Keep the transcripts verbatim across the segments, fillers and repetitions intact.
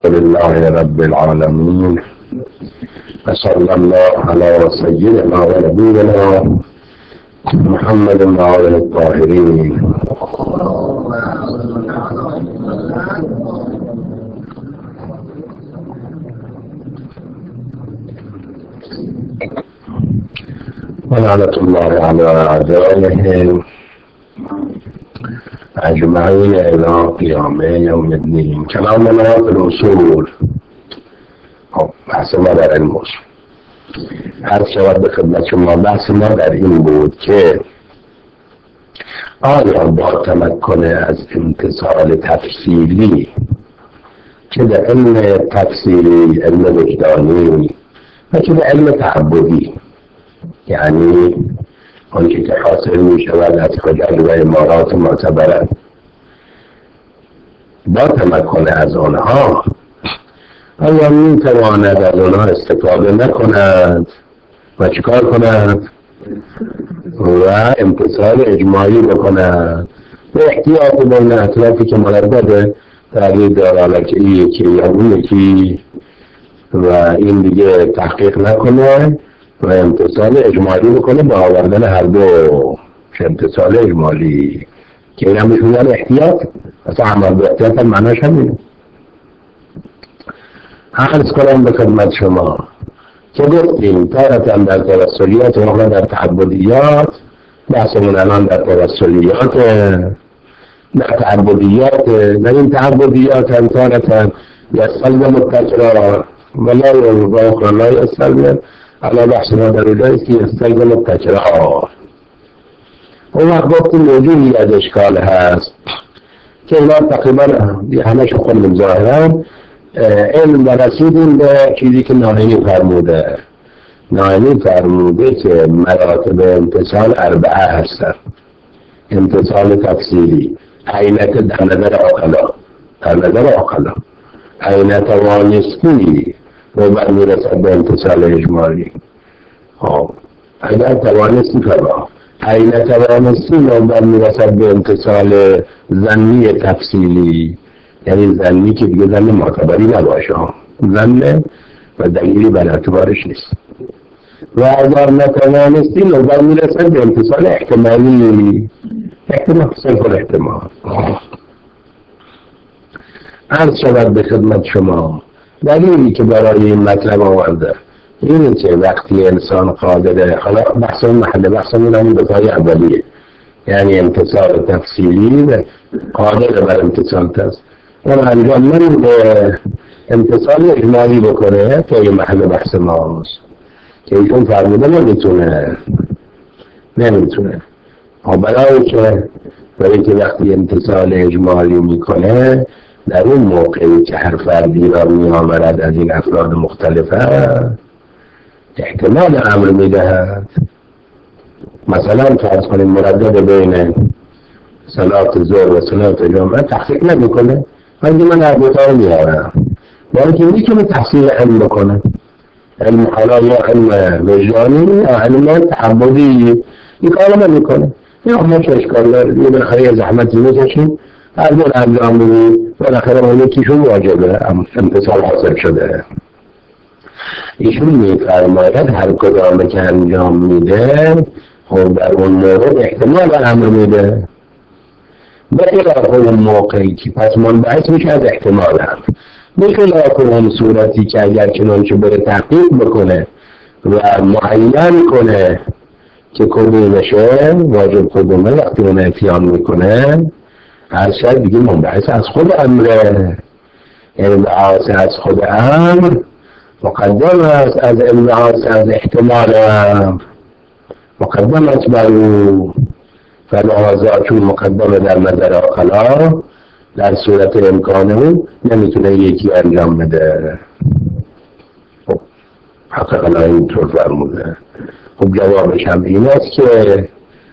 لله رب العالمين وصلى الله على سيدنا ونبينا محمد وآله الطاهرين. ولعنة الله على أعدائهم أجمعين إلى قيام يوم الدين. كلامنا في الأصول بحث ما در علم اصول هر شود به خدمت شما. بحث ما در این بود که آیا با تمکن از امتصال تفصیلی که در علم تفصیلی، علم وجدانی و که در علم تعبدی، یعنی آنچه که حاصل می شود از حجج و امارات معتبرند، با تمکن از آنها آیا می تواند از آنها استفاده نکند و چیکار کند و امتصال اجماعی بکند به احتیاط بین اطرافی که مردد تغییر دارد که این یکی یا اون یکی و این دیگه تحقیق نکنه و امتصال اجمالی بکنه با آوردن هر دو امتصال اجمالی که این هم بشونن احتیاط. اصلا عمل به احتیاط هم معناش همینه. عرض کنم به خدمت شما که گفتیم تارتا در توسلیات و اخرى در تعبدیات. بحثمون الان در توسلیات، در تعبدیات. در این تعبدیات هم تارتا یستلزم التکرار ولا و اخرى لا یستلزم. الان بحث ما در اینجاست که یستلزم التکرار. اون وقت گفتیم موجودی از اشکال هست که اینا تقریبا همش خودم ظاهرن علم و رسیدیم به چیزی که ناهینی فرموده. ناهینی فرموده که مراتب امتصال اربعه هستن. امتصال تفصیلی، عینت در نظر عقلا، در نظر عقلا عینت توانستی و بعد میرسد به امتصال اجمالی. خب اگر توانستی فرما عینت توانستی و بعد میرسد به امتصال ظنی تفصیلی، یعنی ظنی که دیگه ظن معتبری نباشه، ظن و دلیلی بر اعتبارش نیست. و اگر نتوانستی نوبت میرسد به امتصال احتمالی، احتمال صرف الاحتمال. عرض شود به خدمت شما دلیلی که برای این مطلب آورده اینه که وقتی انسان قادره، حالا بحث محل بحث میدونیم به پای اولیه، یعنی امتصال تفصیلی و قادر بر امتصال تفصیلی اون انجام نمیده امتصال اجمالی بکنه که این محل بحث ماست که ایشون فرموده نمیتونه نمیتونه و برای که برای که وقتی امتصال اجمالی میکنه در اون موقعی که هر فردی را میآورد از این افراد مختلفه احتمال امر میدهد. مثلا فرض کنیم مردد بین صلات ظهر و صلات جمعه تحقیق نمیکنه، ولی من اربطه رو میارم برای که میتونه تحصیل علم بکنه، علم حالا یا علم وجدانی یا علم تعبدی، این کار نمیکنه. یا ما چه اشکال داره یه بالاخره زحمتی میکشیم هر دون انجام بدیم بالاخره اون یکیشون واجبه امتصال حاصل شده. ایشون میفرماید هر کدامه که انجام میده خب در اون مورد احتمال امر میده به خلاف اون موقعی که پس منبعث میشه از احتمال امر، به خلاف اون صورتی که اگر چنانچه بره تحقیق بکنه و معین کنه که کدومشه واجب کدومه، وقتی اون اتیان میکنه هر شاید دیگه منبعث از خود امره، یعنی انبعاث از خود امر مقدم است از انبعاث از احتمال امر، مقدم است بر او. فلحاظا چون مقدمه در نظر عقلا در صورت امکانه نمیتونه یکی انجام بده. خب حقیقا اینطور فرموده. خب جوابش هم این است که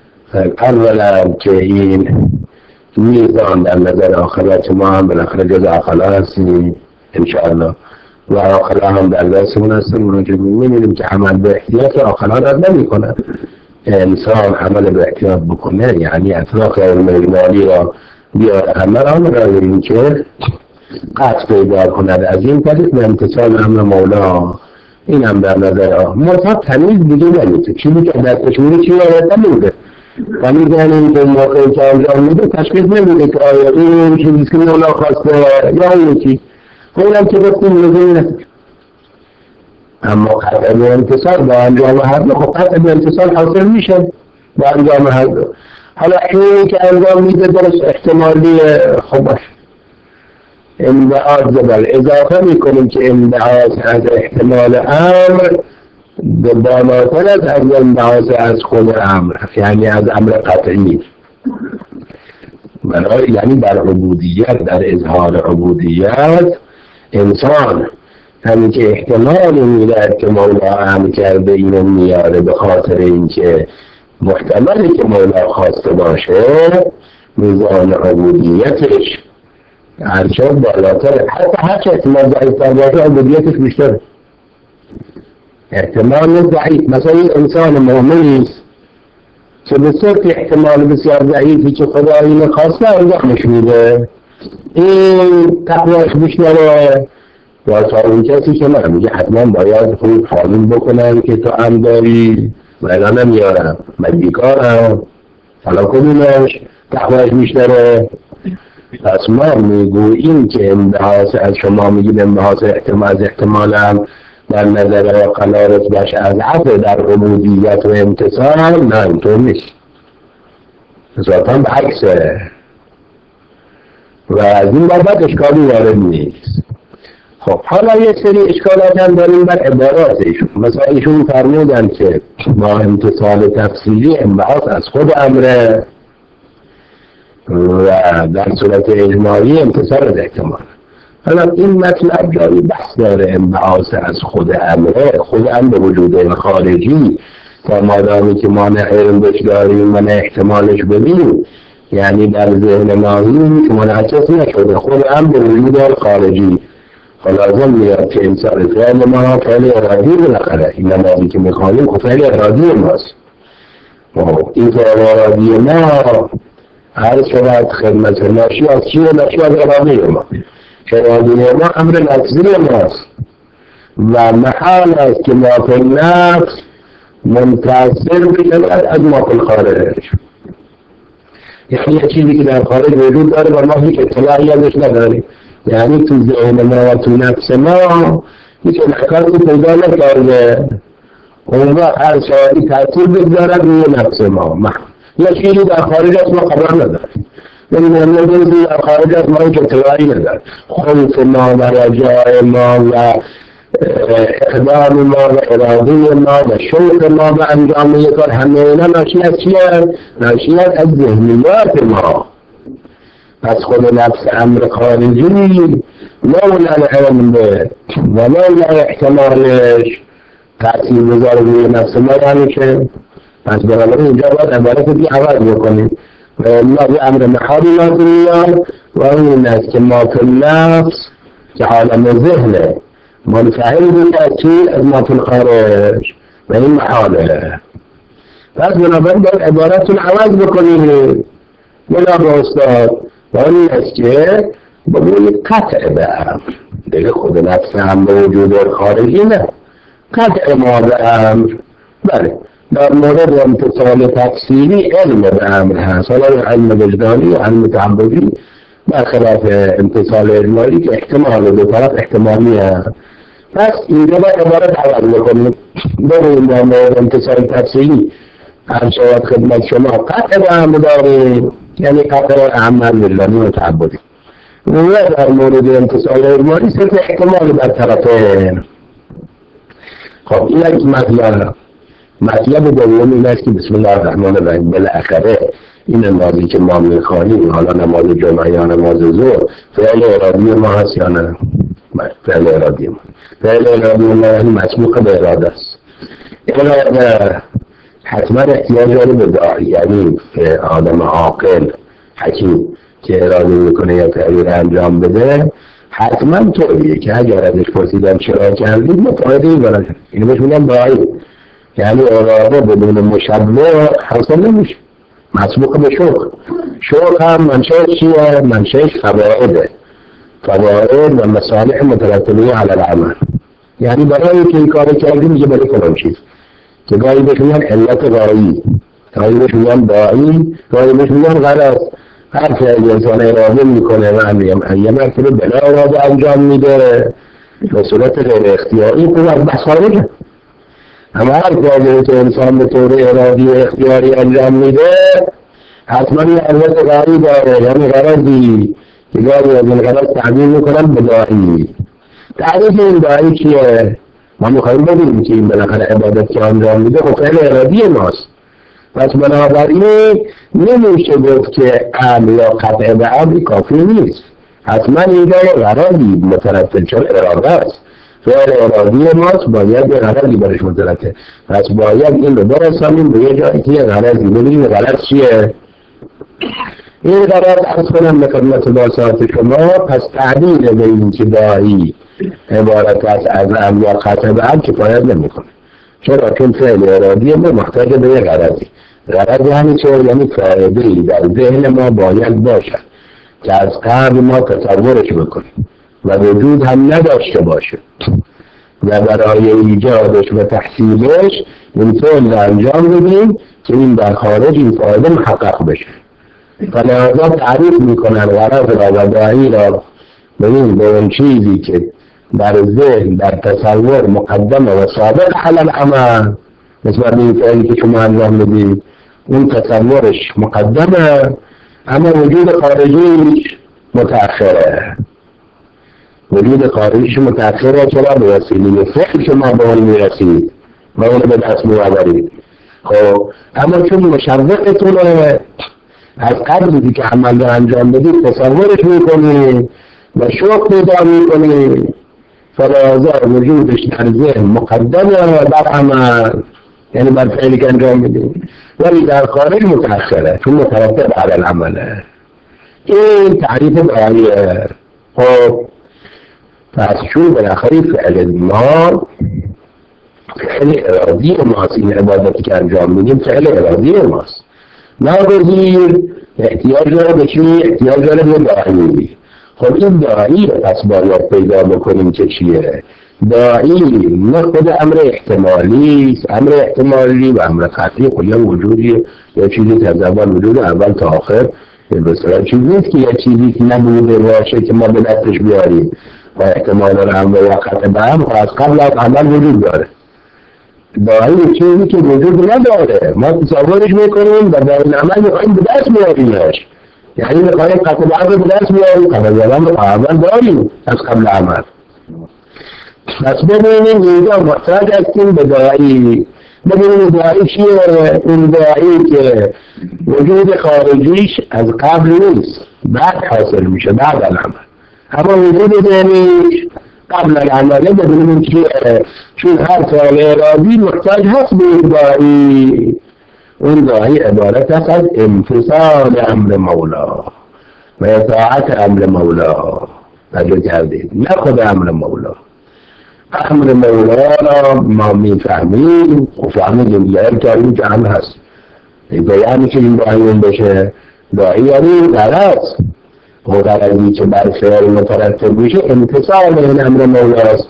اولا که این میزان در نظر آخرت ما هم بالاخره جز عقلا هستیم انشاءالله و آخلا هم در دستمون هستیم. اونو که میبینیم که عمل به احتیاط آخلا را نمی کنه. انسان عمل به احتیاط بکنه یعنی اطلاق علم اجمالی را بیار همه آن را ببینیم که قطع پیدا کند از این طریق به امتثال امر مولا. این هم در نظر آه مرتب تمیز دیگه نمیده، چیزی که دستش میده چی آیت نمیده و میگن این که موقعی که انجام میده تشخیص نمیده که آیا این چیزی که مولا خواسته یا اون چی. اونم که گفتیم لزومی نداره. اما قطع به امتثال با انجام هر دو، خب قطع به امتثال حاصل میشه با انجام هر دو. حالا این که انجام میده درست احتمالی خب باشه انبعاث بل اضافه میکنیم که انبعاث از احتمال امر به بالاتر از از انبعاث از خود امر، یعنی از امر قطعی. برای یعنی در عبودیت، در اظهار عبودیت انسان همین که احتمال میده که مولا امر کرده اینو میاره به خاطر اینکه محتملی که مولا خواسته باشه میزان عبودیتش هرچه بالاتر، حتی هرچه احتمال ضعیفتر باشه عبودیتش بیشتر. احتمال ضعیف مثلا این انسان مؤمنی است که به صرف احتمال بسیار ضعیفی که خدا اینو خواسته انجامش میده، این تقواش بیشتره یا تا اون کسی که من میگه حتما باید خوب حاضر بکنم که تو هم داری و اینا نمیارم من بیکارم حالا کنونش تقواش بیشتره. پس ما میگوییم که انبحاث از شما میگید انبحاث احتمال از احتمالم در نظر و قلارت باشه از عفو در عبودیت و امتصال، نه اینطور نیست، ذاتاً به عکسه و از این بابت اشکالی وارد نیست. خب حالا یک سری اشکالات هم داریم بر عبارات ایشون. مثلا ایشون فرمودن که با امتصال تفصیلی انبحاث از خود امره و در صورت اجمالی امتصال از احتمال. حالا این مطلب جایی بحث داره، انبعاث از خود امره، خود امر وجود خارجی تا مادامی که ما نه علم بش داریم و نه احتمالش بدیم، یعنی در ذهن ناظرین که منعکس نشده خود امر وجود خارجی. لازم میاد که انسان فعل ما فعل ارادی بالاخره، این نمازی که میخوانیم خب فعل ارادی ماست. این فعل ارادی ما هر شود خدمت ناشی از چیه؟ ناشی از ارادی ما. ارادی ما امر لفظی ماست و محال است که ما فی النفس منتصر بشود از ما فی الخارج. یعنی یه چیزی که در خارج وجود داره و ما هیچ اطلاعی ازش نداریم، یعنی تو ذهن ما و تو نفس ما هیچ انعکاسی پیدا نکرده، اون وقت هر شاید تأثیر بگذارد روی نفس ما. یا چیزی در خارج از ما خبر نداریم، نمیدونم یه چیزی در خارج از ما هیچ اطلاعی نداریم. خوف ما و رجاء ما و اقدام ما و اراده ما و شوق ما و انجام یک کار، همه اینا ناشی از چیه؟ ناشی از ذهنیات ما. پس خود نفس امر خارجی لولا العلم به و لولا احتمالش تأثیر بذاره روی نفس ما، یعنی که پس بنابراین اینجا باید عبارت بی عوض بکنیم و الله به امر محالی لازم میاد و این است که ما فی النفس که عالم ذهنه منفعل بود از چی؟ از ما فی الخارج و این محاله. پس بنابراین باید عبارتون عوض بکنیم بلا به استاد و این است که بگویید قطع به امر دیگه خود نفس هم به وجود خارجی نه، قطع ما به امر. بله در مورد امتصال تفصیلی علم به امر هست، حالا علم وجدانی و علم تعبدی برخلاف امتصال اجمالی که احتمال دو طرف احتمالی هست. پس اینجا باید عبارت عوض بکنیم بگوییم در مورد امتصال تفصیلی هر شود خدمت شما قطع به امر داریم، یعنی قطع عمل وجدانی و تعبدی، و در مورد امتصال اجمالی صرف احتمال در طرفین. خب این یک مطلب. مطلب دوم این است که بسم الله الرحمن الرحیم بالاخره این نمازی که ما میخوانیم، حالا نماز جمعه یا نماز ظهر، فعل ارادی ما هست یا نه؟ فعل ارادی ما فعل ارادی ما یعنی مسبوق به اراده است. اراده حتما احتیاج داره به داعی، یعنی آدم عاقل حکیم که اراده میکنه یا تغییر انجام بده حتما طوریه که اگر ازش پرسیدن چرا کردید متعادی برای اینو بهش میگن داعی، یعنی اراده بدون مشبه حاصل نمیشه، مسبوق به شوق. شوق هم منشأش چیه؟ منشأش فوائده. فوائد و مصالح مترتبه على العمل. یعنی برای که این کار کردی میگه برای فلان چیز، که گاهی بهش میگن علت غایی، گاهی بهش میگن داعی، گاهی بهش میگن غرض. هر که انسان اراده میکنه و یه مرتبه بلا اراده انجام میده به صورت غیر اختیاری، خوب از بحث خارجه. اما هر کاری که انسان به طور ارادی و اختیاری انجام میده حتما یه علت غایی داره، یعنی غرضی که گاهی از این غرض تعبیر میکنن به داعی. تعریف این داعی چیه؟ ما میخوایم ببینیم که این بالاخره عبادت که انجام میده خب فعل ارادی ماست. پس بنابراین نمیشه گفت که امر یا قطع به امری کافی نیست، حتما اینجا یه غرضی مترتب چون اراده است. فعل ارادی ماست باید یه غرضی برش مترتب، پس باید این رو برسانیم به یه جایی که یه غرضی. ببینیم غرض چیه؟ این غرض از کنم به خدمت باسات شما. پس تعبیر به این که داعی عبارت است از امر یا قطع به امر کفایت نمیکنه. چرا؟ چون فعل ارادی ما محتاج به یه غرضی. غرض یعنی چه؟ یعنی فایده‌ای در ذهن ما باید باشد که از قبل ما تصورش بکنیم و وجود هم نداشته باشه و برای ایجادش و تحصیلش این فعل را انجام بدیم که این در خارج این فایده محقق بشه. فلذا تعریف میکنن غرض را و داعی را ببین به اون چیزی که در ذهن در تصور مقدمه و سابق علی العمل، نسبت به این فعلی که شما انجام بدید اون تصورش مقدمه اما وجود خارجیش متأخره. وجود خارجیش متأخره. چرا؟ به وسیله فعل شما به اون میرسید و اون به دست میآورید. خب اما چون مشوقتونه از قبلی که عمل رو انجام بدید تصورش میکنید و شوق پیدا میکنید، فلذا وجودش در ذهن مقدمه بر عمل، یعنی بر فعلی که انجام بدید، ولی در خارج متأخره چون مترتب علی العمله. این تعریف داعیه. خب پس چون بالاخره فعل ما فعل ارادی ماست، این عبادتی که انجام میدیم فعل ارادی ماست، ناگزیر احتیاج داره به چی؟ احتیاج داره به داعی. خب این داعی پس باید پیدا بکنیم که چیه؟ داعی نه خود امر احتمالی است. امر احتمالی و امر قطعی کلا وجودی یا چیزی که از اول وجود اول تا آخر بسیار چیزی نیست که یه چیزی که نبوده باشه که ما به دستش بیاریم و احتمال امر یا قطع به امر از قبل از عمل وجود داره. داعی چیزی که وجود نداره ما تصورش میکنیم و در این عمل میخواییم به دست بیاریمش، یعنی میخواییم قطع به امر به دست بیاریم، قطع به امر اول داریم از قبل عمل. پس ببینیم اینجا محتاج هستیم به داعی. ببینیم داعی چیه؟ این داعی که وجود خارجیش از قبل نیست، بعد حاصل میشه بعد العمل، اما وجود ذهنیش قبل العمله. ببینیم چیه؟ چون هر فعل ارادی محتاج هست به این داعی. اون داعی عبارت است از امتثال امر مولا و اطاعت امر مولا. توجه کردید؟ نه خود امر مولا. امر مولا را ما میفهمیم و فهمیدیم دیگر تا این که هم هست بیانی که این داعیون بشه. داعی یعنی غرض و غرضی که بر فعل مترتب میشه امتثال این امر مولاست.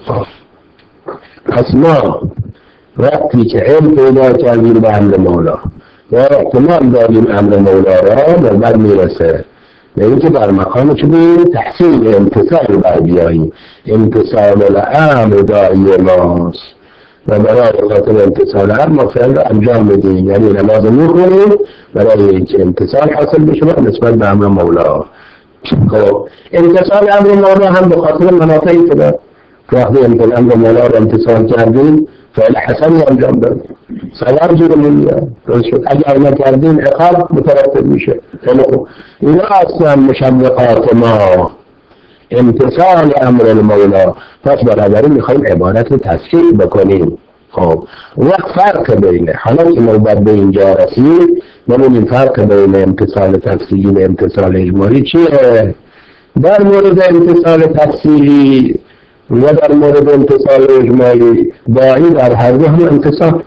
پس ما وقتی که علم پیدا کردیم به امر مولا و احتمال داریم امر مولا را نوبت میرسه به این که بر مقام چون تحصیل امتثال بر بیاییم. امتثال الامر داعی ماست و برای خاطر امتثال امر ما فعل را انجام بدیم، یعنی نماز میخونیم برای اینکه امتثال حاصل بشه نسبت به امر مولا. خب امتثال امر مولا هم به خاطر منافعی که داره. وقتی امر مولا را امتثال کردیم فعل حسنی انجام دادیم، ثواب جورمون میاد. اگر نکردیم عقاب مترتب میشه. اینا اصلا مشوقات ما امتثال امر المولا. پس بنابراین میخوایم عبارت رو تصحیح بکنیم. خب وقت فرق بینه، حالا که نوبت به اینجا رسید ببینیم فرق بین امتثال تفصیلی و امتثال اجمالی چیه. در مورد امتثال تفصیلی و در مورد امتثال اجمالی داعی در هر دو هم امتثال.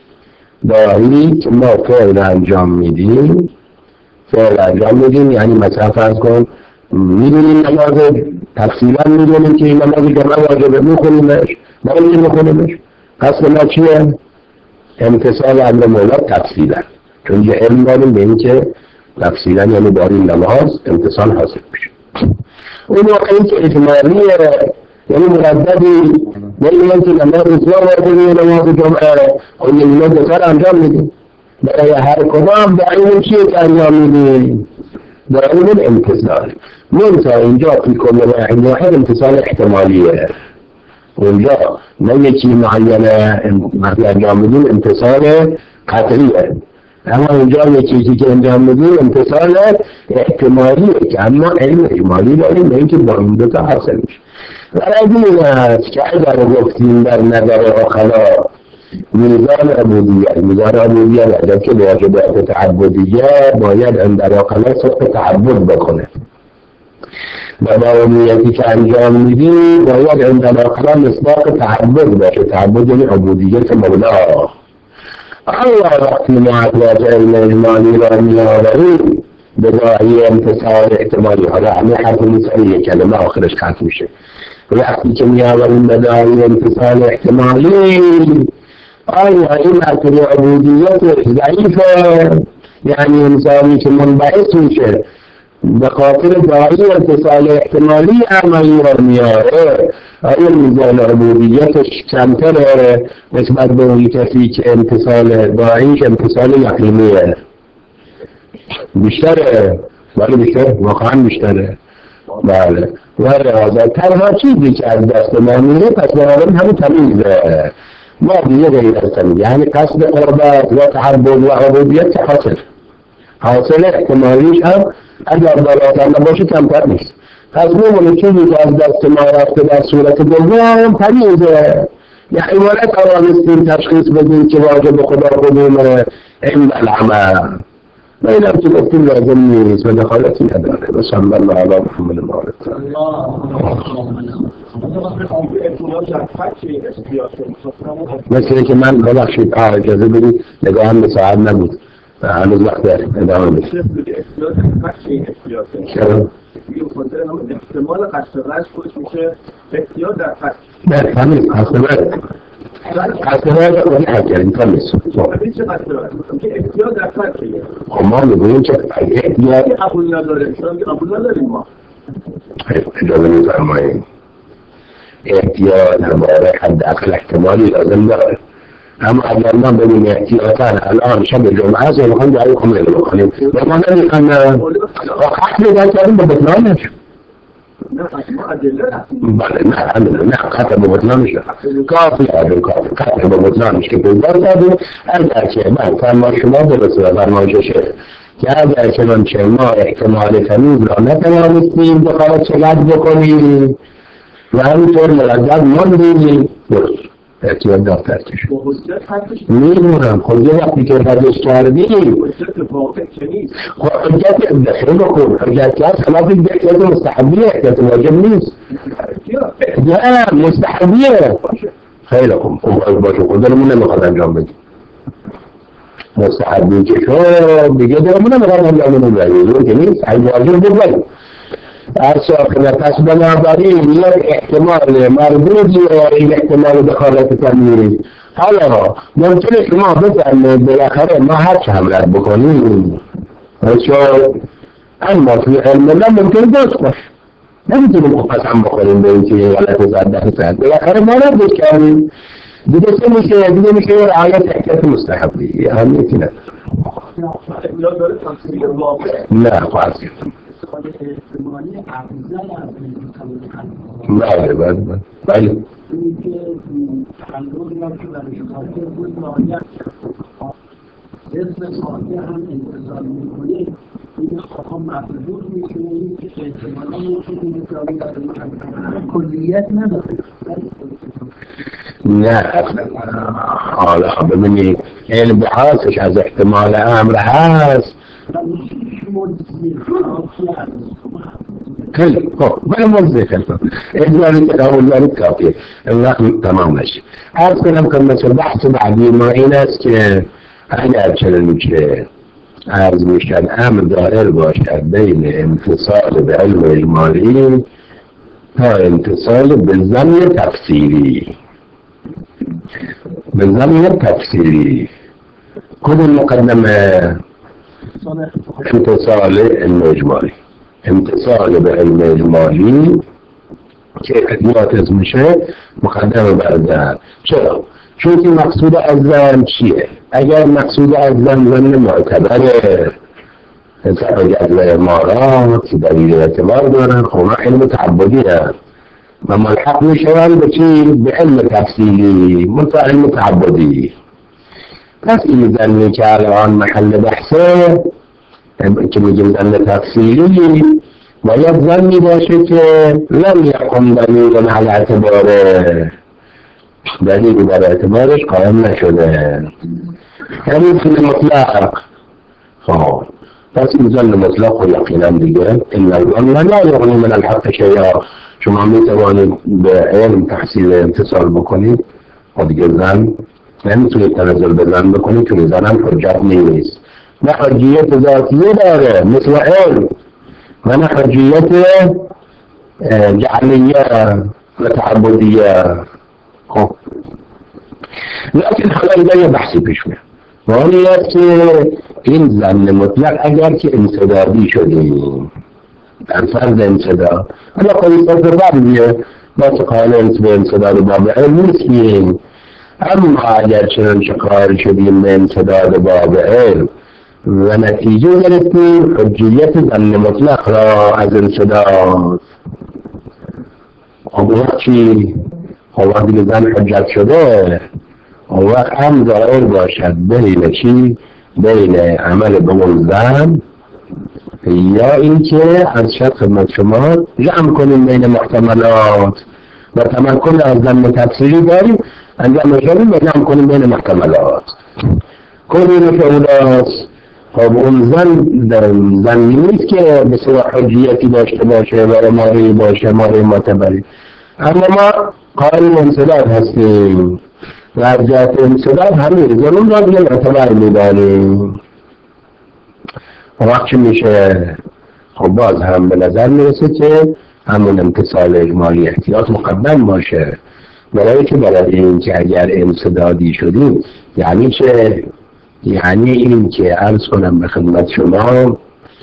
داعی که ما فعل انجام میدیم فعل انجام میدیم یعنی مثلا فرض کن میدونیم نماز تفصیلا میدونیم که این نماز جمعه واجبه میخونیمش نمیدونیم میخونیمش. قصد ما چیه؟ امتصال امر مولا تفصیلا، چون یه علم داریم به این که تفصیلا یعنی با این نماز امتصال حاصل میشه. اون واقعی که اجمالیه یعنی مرددی نمیدونم که نماز اصلا واجبه نماز جمعه اون یه دوزار انجام میدیم برای هر کدام دعیم چیه که انجام میدیم؟ دعیم امتصال. منطقه اینجا فی کل واحد واحد امتصال احتمالیه، اونجا نه یکی معینه وقتی انجام میدیم امتصال قطعیه، اما اینجا یه چیزی که انجام میدیم امتصال احتمالیه که اما علم اجمالی داریم به اینکه با این دوتا حاصل میشه. و این است که اگر گفتیم در نظر آخلا میزان عبودیت میزان عبودیت اگر که واجبات تعبدیه باید اندر آخلا صدق تعبد بکنه و دائمیتی که انجام میدی باید اندر آخلا مصداق تعبد باشه. تعبد یعنی عبودیت مولا. الله وقتی ما اطلاع علم اجمالی را میآوریم به داعی امتصال احتمالی، حالا همه حرف نیست یک کلمه آخرش ختم میشه. وقتی که میآوریم به داعی امتصال احتمالی آیا این مرتبه عبودیت ضعیفه، یعنی انسانی که منبعث میشه به خاطر داعی امتصال احتمالی عملی را میاره، آیا میزان عبودیتش کمتره نسبت به اون کسی که امتصال داعیش امتصال یقینیه؟ بیشتره؟ ولی بیشتر واقعا بیشتره. بله. و رعاضت تنها چیزی که از دست ما میره پس بنابراین همون تمیزه، ما دیگه غیر از تمیز، یعنی قصد قربت و تحبب و عبودیت که حاصل حاصل احتمالیش هم اگر بالاتر نباشه کمتر نیست. پس میمونه چیزی که از دست ما رفته در صورت دوم تمیزه، یه عبارت آرامستیم تشخیص بدیم که واجب خدا کدومه این العمل و این هم که گفتیم لازم نیست و دخالتی نداره. و صلی الله علی محمد و آله مثل که من ببخشید اجازه بدید نگاهم به ساعت نبود هنوز وقت داریم ادامه بدیم. چرا؟ احتمال قصد رشت خودش میشه احتیاط در فکر. نه تمیز قصد رشت قصد رشت رو حل کردیم تمیز. این چه قصد رشت؟ که احتیاط در فکر خب ما میگوییم که احتیاط قبول نداره شما که قبول نداریم ما اجازه میفرماییم احتیاط هماره حد اقل احتمالی لازم داره، اما اگر ما ببینیم احتیاطاً الان شب جمعه هست و میخوایم دعای خمه رو بکنیم و ما نمیخوایم خط میدن کردیم به بطلانش. بله نه همینه نه خط به بطلانش کافی آدم کافی خط به بطلانش که پیدا کردیم اگر که من فرما شما درسته و فرمایششه که اگر که من چه ما احتمال تمیز را نتوانستیم بخواهد چقدر بکنیم و همینطور مردد ماندیم درست احتیاط دفتر کشید میدونم. خب یه وقتی که ردش کردیم خب حجت دخیل بکن حجت کرد خلاف این احتیاط مستحبیه احتیاط واجب نیست نه مستحبیه. خیلی خوب خوب باشه خود دارمون نمیخواد انجام بدیم مستحبی که شد دیگه دارمون نمیخواد انجام بدیم که نیست این واجب بگویم ارساق و پس بنابراین یک احتمال مربوطی و این احتمال دخالت تمیز. حالا ممکنه شما بفرمایید بالاخره ما هر چه هم رد بکنیم چون اما توی علم الله ممکنه درست باشه نمیتونیم قسم بخوریم به این که غلط زد درصد بالاخره ما ردش کردیم دیگه چه میشه دیگه میشه رعایت احتیاط مستحبی اهمیتی نداره. نه خواهد احتمالی افضل از بله بله بله بله این که تحلولی هم که برای خاطر بود رعایت اسم خاطر هم انتظار میکنه این خواهم مفضول میشه این که احتمالی میشه که نتاقی در کلیت نداره نه حالا ببینید علم حاسش از احتمال امر هست خیلی خوب من موضوع خلفم اجباری که قبول دارید کافیه وقت تمام نشه. عرض کنم که مثل بحث بعدی ما این است که اگر چنین که عرض میشد امر دائر باشد بین انفصال به علم اجمالی تا امتصال به ضمن تفسیری. به ضمن تفسیری کدوم مقدمه؟ امتصال علم اجمالی. امتصال به علم اجمالی که ادیات میشه مقدمه بردن. چرا؟ چون که مقصود از ذن چیه؟ اگر مقصود از ذن ذن معتبره حساب از امارات که دلیل اعتبار دارن، خب علم تعبدی هست و ملحق میشون به چی؟ به علم تفصیلی منطقه علم تعبدی. پس این ذنی که الان محل بحثه که میگیم ذن تفصیلی باید ذنی باشه که لم یقم دلیل علی اعتباره، دلیل بر اعتبارش قائم نشده، یعنی ذن مطلق. خب پس این ذن مطلق و یقینا دیگه این الظن لا یغنی من الحق شیئا. شما میتوانید به علم تحصیل امتصال بکنید و دیگه ذن نمیتونید تنزل به ذن بکنید چون ذن هم حجت نیست، نه حجیت ذاتیه داره مثل علم و نه حجیت جعلیه و تعبدیه. خب لیکن حالا اینجا یه بحثی پیش میاد و اون است که این ظن مطلق اگر که انسدادی شدیم در فرض انسداد، حالا قلیصت فرضیه ما که قائل به انسداد باب علم نیستیم، اما اگر چنانچه قائل شدیم به انسداد باب علم و نتیجه گرفتیم حجیت ظن مطلق را از انسداد، خب وقت چی؟ خب وقت دیگه ظن حجت شده اون وقت هم ظاهر باشد بین چی؟ بین عمل به اون ظن یا اینکه از شد خدمت شما جمع کنیم بین محتملات و تمکن از ظن تفسیری داریم انجام شدیم و جمع کنیم بین محتملات. کل اینو که اولاست. خب اون ظن ظنی نیست که به صورت حجیتی داشته باشه و اماری باشه، اماری معتبری، اما ما قائل انسداد هستیم و از جهت انسداد همین ظنون را دیگه معتبر میدانیم. وقت چی میشه؟ خب باز هم به نظر میرسه که همون امتصال اجمالی احتیاط مقدم باشه، برای که برای این که اگر انسدادی شدیم یعنی چه؟ یعنی این که عرض کنم به خدمت شما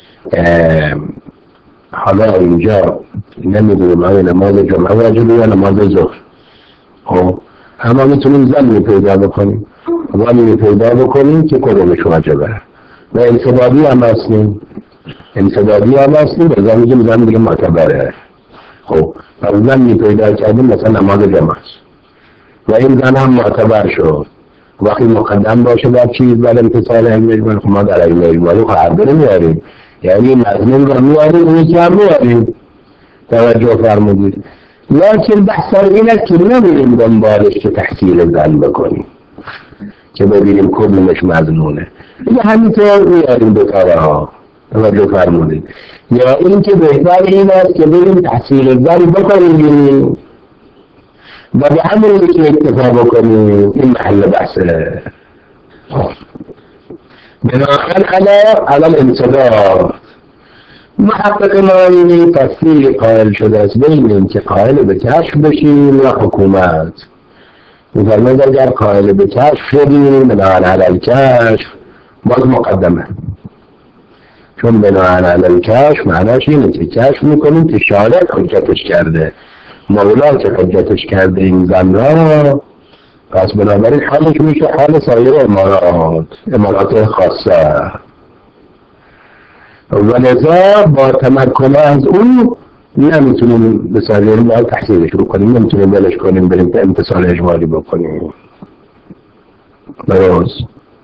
حالا اینجا نمیدونم آیا نماز جمعه واجبه یا نماز ظهر، خب اما میتونیم ظنی پیدا بکنیم ظنی پیدا بکنیم که کدومش واجبه و انسدادی هم هستیم انسدادی هم هستیم و ظن میگیم ظن دیگه معتبره. خب و ظنی پیدا کردیم مثلا نماز جمعه است و این ظن هم معتبر شد، وقتی مقدم باشه بر چیز بر امتصال علم اجمالی، خب ما در علم اجمالی هر دو میاریم، یعنی مضمون رو میاریم اونی که هم میاریم. توجه فرمودید. لیکن بحث این است که نمیریم دنبالش که تحصیل ظن بکنیم که ببینیم کدومش مضمونه، دیگه همینطور میاریم دو کاره ها. توجه فرمودید. یا این که بهتر این است که بریم تحصیل ظن بکنیم و به همونی که اکتفا بکنیم، این محل بحثه. بناهن علا علم انصداد محقق نایینی تفصیل قائل شده است بین این که قائل به کشف بشیم یا حکومت. میفرماید اگر قائل به کشف شدیم بناهن علی کشف باز مقدمه، چون بناهن علی کشف معناش اینه که کشف میکنیم که شارع حجتش کرده، مولا که حجتش کرده این ظن را، پس بنابراین حالش میشه حال سایر امارات امارات خاصه و لذا با تمکن از اون نمیتونیم به سایر باید تحصیلش رو کنیم، نمیتونیم بلش کنیم بریم به امتصال اجمالی بکنیم. درست.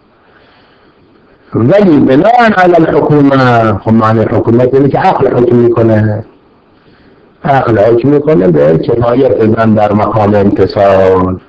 ولی بناء علی الحکومه، خب معنی حکومت اینه که عقل حکم میکنه، عقل حکم میکنه به کفایت ظن در مقام امتصال.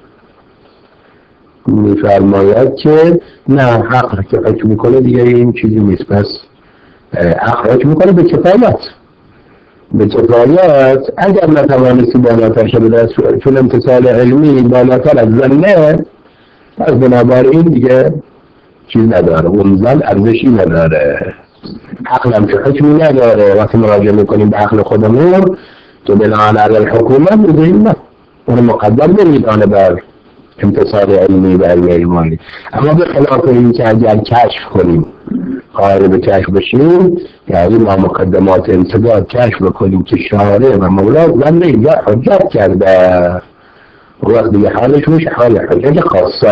میفرماید که نه عقل که حکم میکنه دیگه این چیزی نیست، پس عقل حکم میکنه به کفایت به کفایت اگر نتوانستی بالاتر شده چون امتصال علمی بالاتر از ظنه، پس بنابراین دیگه چیز نداره، اون ظن ارزشی نداره، عقل هم که حکمی نداره. وقتی مراجعه میکنیم به عقل خودمون که بناهن علی الحکومه میگوییم نه، اون مقدم نمیدانه بر امتصال علمی و علم اجمالی. اما به خلاف این که اگر کشف کنیم قائل به کشف بشیم، یعنی ما مقدمات انتقاد کشف بکنیم که شارع و مولاد من اینجا حجت کرده، وقت دیگه حالش میشه حال حجت خاصه.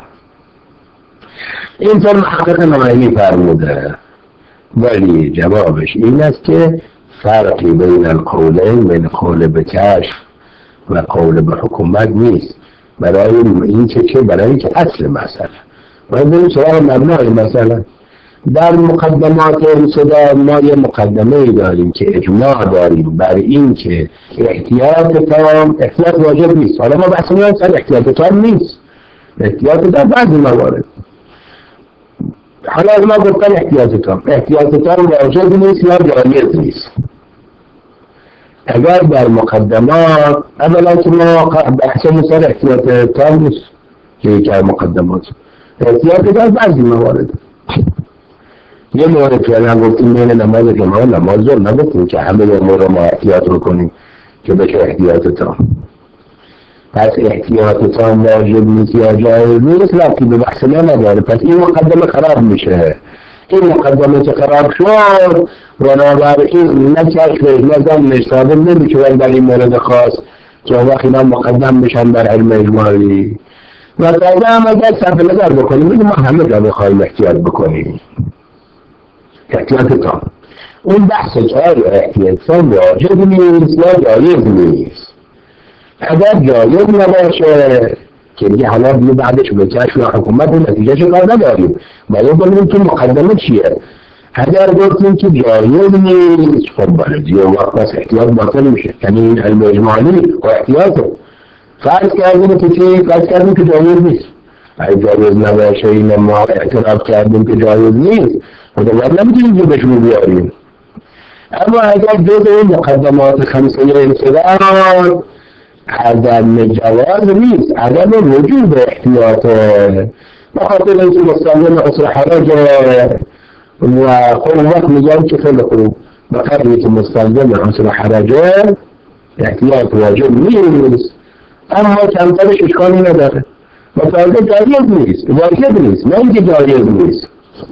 این طور محقق نمایی فرموده، ولی جوابش این است که فرقی بین القولین، بین قول به کشف و قول به حکومت نیست. برای این که چه؟ برای این که اصل مسئله باید بریم سراغ مبنای مسئله. در مقدمات انصداد ما یه مقدمه ای داریم که اجماع داریم بر این که احتیاط تام، احتیاط واجب نیست. حالا ما بحث می‌کنیم سر احتیاط تام نیست، احتیاط در بعضی موارد. حالا از ما گفتن احتیاط تام، احتیاط تام واجب نیست یا جایز نیست. اگر در مقدمات اولا که ما بحثمون سر احتیاط تام نیست که یکی از مقدمات، احتیاط در بعضی موارد. یه مورد که الان گفتیم بین نماز جمعه و نماز ظهر نگفتیم که همه امور رو ما احتیاط رو کنیم که بشه احتیاط تام. پس احتیاط تام واجب نیست یا جایز نیست ربطی به بحث ما نداره. پس این مقدمه خراب میشه. این مقدمه که خراب شد بنابراین نه کشفش نه ضمنش ثابت نمیشه در این مورد خاص که وقتی اینا مقدم بشن بر علم اجمالی. و تازه هم اگر صرف نظر بکنیم بگیم ما همه جا بخواهیم احتیاط بکنیم، احتیاط تام. اون بحث که احتیاط تام واجب نیست یا جایز نیست. اگر جایز نباشه که دیگه حالا دیگه بعدش به کشف و حکومت و نتیجه چه کار نداریم، باید ببینیم که مقدمه چیه. اگر گفتیم که جایز نیست خب باید یه وقت بس احتیاط باطل میشه، یعنی این علم اجمالی و احتیاطه. فرض کردیم که چی؟ فرض کردیم که جایز نیست. اگه جایز نباشه این ما اعتراف کردیم که جایز نیست و دوباره نمیتونیم جبشون بیاریم. اما اگر جز این مقدمات خمسه انصداد عدم جواز نیست، عدم وجود احتیاطه، بخاطر اینکه مستلزم عسر حرج و خود وقت میگم که خیلی خوب بقدری که مستلزم عسر حرجه احتیاط واجب نیست، اما کمترش اشکالی نداره و تازه جایز نیست، واجب نیست، نه اینکه جایز نیست.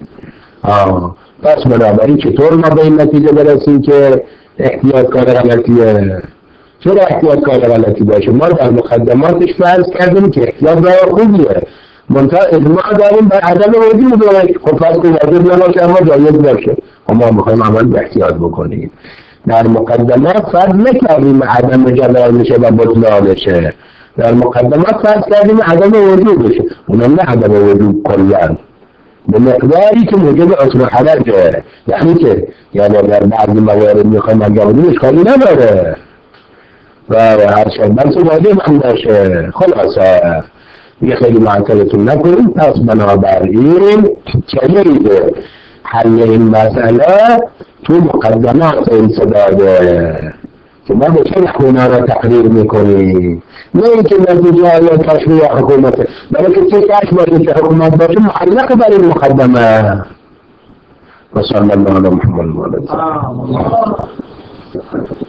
آه پس بنابراین چطور ما به این نتیجه برسیم که احتیاط کار غلطیه؟ چرا احتیاط کار غلطی باشه؟ ما در مقدماتش فرض کردیم که احتیاط راه خوبیه، منتها اجماع داریم بر عدم وجود داره. خب فرض کنیم واجب نباشه اما جایز باشه، اما میخوایم عمل به احتیاط بکنیم. در مقدمات فرض نکردیم عدم جواز میشه و بطلانشه، در مقدمات فرض کردیم عدم وجود بشه، اونم نه عدم وجود کلن به مقداری که موجب عسر حرجه، یعنی که یعنی در بعضی موارد میخوایم انجام اشکالی نداره و هر شدن تو واجب هم باشه. خلاصه یه خیلی معطلتون نکنیم. پس بنابراین کلید حل این مسئله تو مقدمات انصداده که ما به چه خونه را تقریر میکنیم، نه اینکه نتیجه یا کشف یا حکومته، بلکه چه کشف باشه که حکومت باشه محلق بر این مقدمه. و صلی الله علی محمد و آله.